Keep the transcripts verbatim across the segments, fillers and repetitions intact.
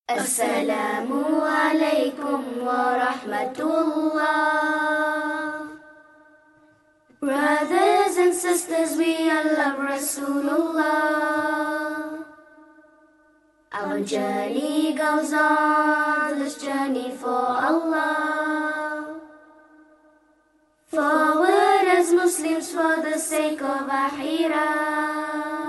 Assalamu alaikum wa rahmatullah. Brothers and sisters, we all love Rasulullah. Our journey goes on, this journey for Allah. Forward as Muslims for the sake of Akhirah.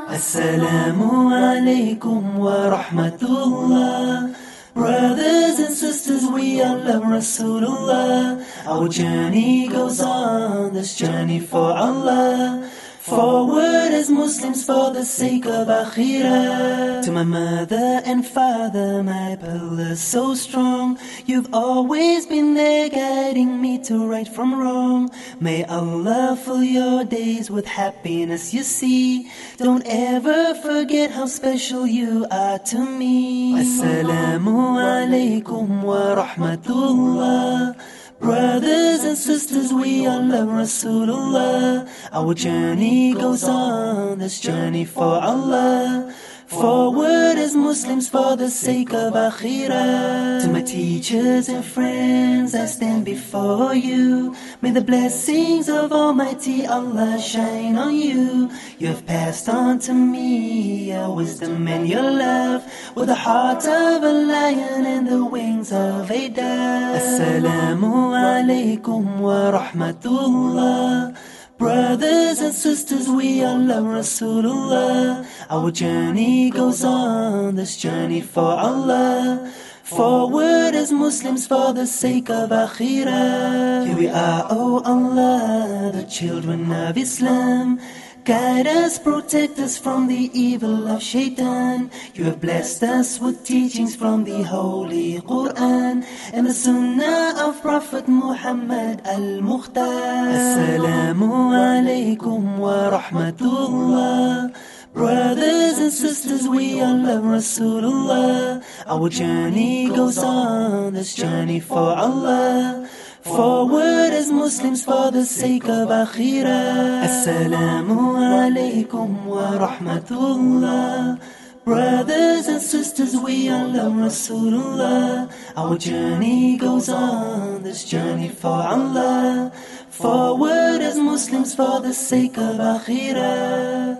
Assalamu alaikum wa rahmatullah. Brothers and sisters, we all love Rasulullah. Our journey goes on, this journey for Allah. Forward as Muslims for the sake of Akhirah. To my mother and father, my pillars so strong, you've always been there guiding me to right from wrong. May Allah fill your days with happiness, you see. Don't ever forget how special you are to me. Assalamu alaikum wa rahmatullah. Brothers and sisters, we all love Rasulullah. Our journey goes on, this journey for Allah. Forward as Muslims for the sake of Akhirah. To my teachers and friends, I stand before you. May the blessings of Almighty Allah shine on you. You have passed on to me your wisdom and your love, with the heart of a lion and the wings of a dove. Assalamu alaikum wa rahmatullah. Brothers and sisters, we all love Rasulullah. Our journey goes on, this journey for Allah. Forward as Muslims for the sake of Akhirah. Here we are, oh Allah, the children of Islam. Guide us, protect us from the evil of Shaitan. You have blessed us with teachings from the Holy Quran and the Sunnah of Prophet Muhammad al-Mukhtar. Assalamu alaikum wa rahmatullah. Brothers and sisters, we all love Rasulullah. Our journey goes on, this journey for Allah. Forward as Muslims for the sake of Akhirah. Assalamu alaikum wa rahmatullah. Brothers and sisters, we all love Rasulullah. Our journey goes on, this journey for Allah. Forward as Muslims for the sake of Akhirah.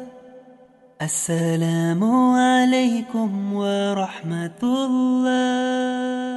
Assalamu alaikum wa rahmatullah.